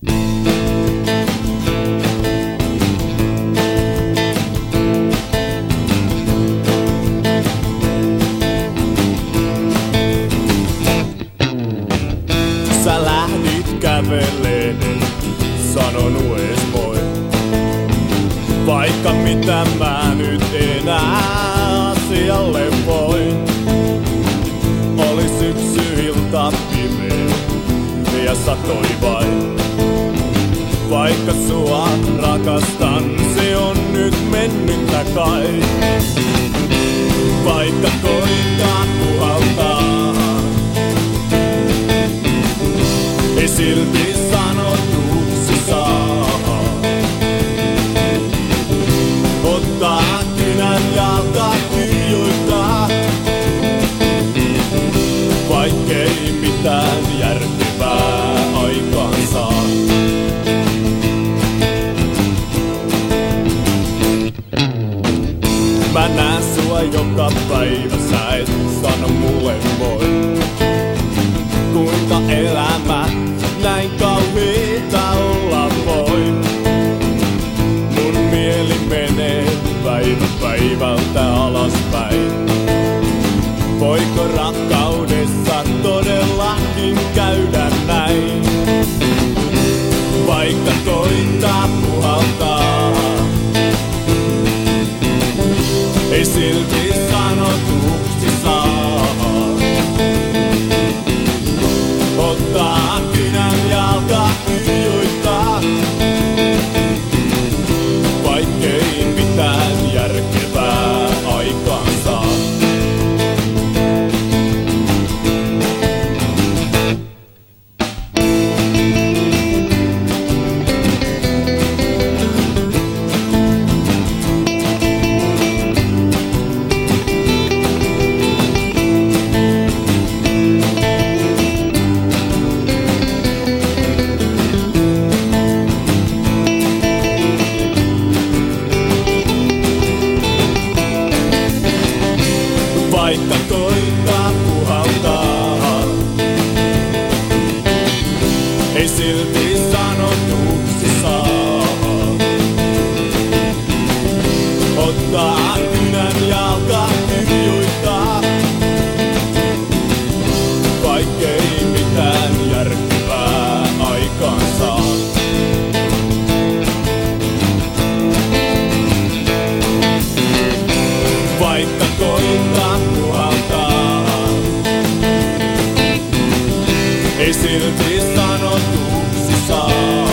Sä lähdit käveleen, sanon ees moi. Vaikka mitä mä nyt enää asialle voin. Oli syksyilta pimeä ja satoi vain. Vaikka sua rakastan, se on nyt mennyttä kai. Vaikka koittaa puhaltaa, ei silti sanotuksi saa. Ottaa kynän jalta kirjoittaa, vaikkei mitään järkevää aikaan saa. Mä näen sua joka päivä, sä et sano mulle moi. Kuinka elämä näin kauheeta olla voi. Mun mieli menee päivä päivältä alaspäin. Voiko rakkaudessa todellakin käydä näin? Vaikka koittaa puhaltaa, ei silti sanotuksi saa. Ottaa kynän jalka kirjoittaa, vaikkei mitään järkevää aikaan saa. Vaikka koittaa puhaltaa, ei silti sanotuksi saa. Ottaa kynän jalka kirjoittaa, vaikkei mitään järkevää aikaan saa. Vaikka koittaa puhaltaa, ei silti sanotuksi saa.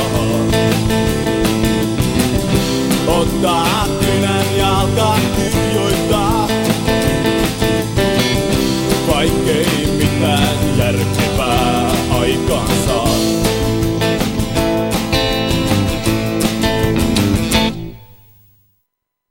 Ottaa kynän jalka kirjoittaa, vaikkei mitään